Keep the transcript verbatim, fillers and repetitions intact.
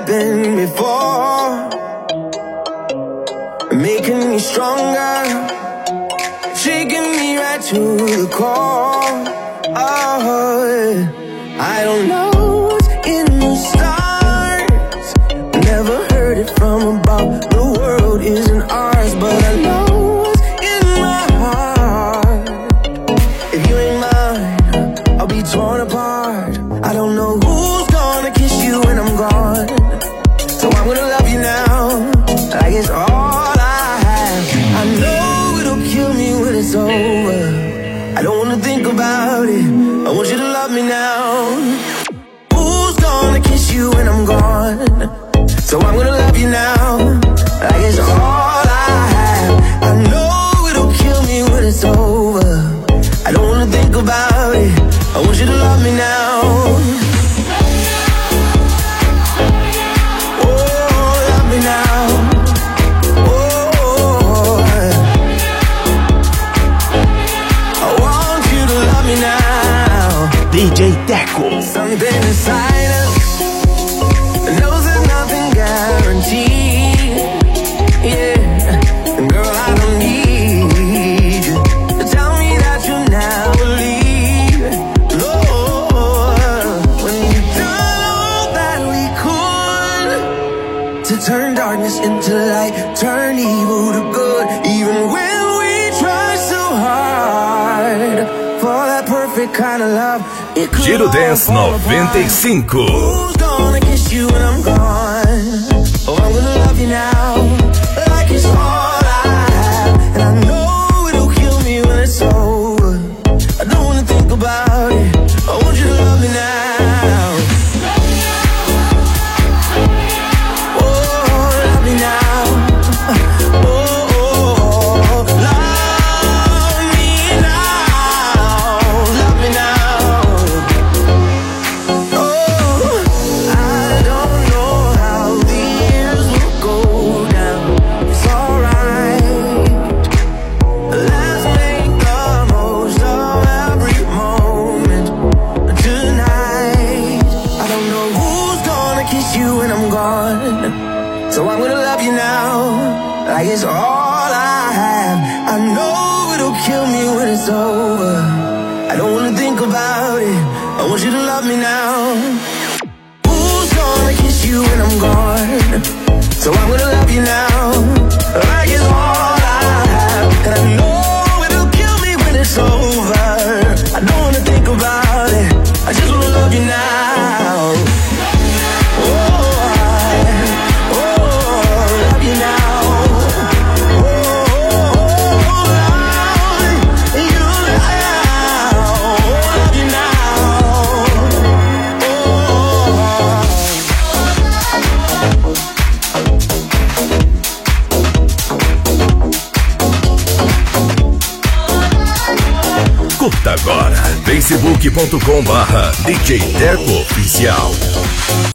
happened before, making me stronger, shaking me right to the core. Oh, yeah. I don't know what's in the stars, never heard it from above. The world isn't ours, but I know what's in my heart. If you ain't mine, I'll be torn apart. I don't know who's gonna kiss you when I'm gone, so I'm gonna love you now, like it's all I have. I know it'll kill me when it's over, I don't wanna think about it, I want you to love me now. Who's gonna kiss you when I'm gone, so I'm gonna love you now, like it's all I have. I know it'll kill me when it's over, I don't wanna think about it, I want you to love me now. D J Teco. Something inside us knows there's nothing guaranteed. Yeah, girl, I don't need you to tell me that you never leave. Lord, when you done all that we could to turn darkness into light, turn evil to good, even when we try so hard for that perfect kind of love. Giro Dance noventa e cinco. Who's gonna kiss you when I'm gone? Oh, I'm gonna love you now, like it's all I have. And I know it'll kill me when it's over, I don't wanna think about it, I want you to love me now. Oh, love me now. Oh, oh, oh, love me now, love me now. So I'm gonna love you now, like it's all I have. I know it'll kill me when it's over, I don't wanna think about it, I want you to love me now. Who's gonna kiss you when I'm gone? So I'm gonna love you now, like it's all I have. And I know it'll kill me when it's over, I don't wanna think about it, I just wanna love you now. Curta agora facebook ponto com barra D J Teco Oficial.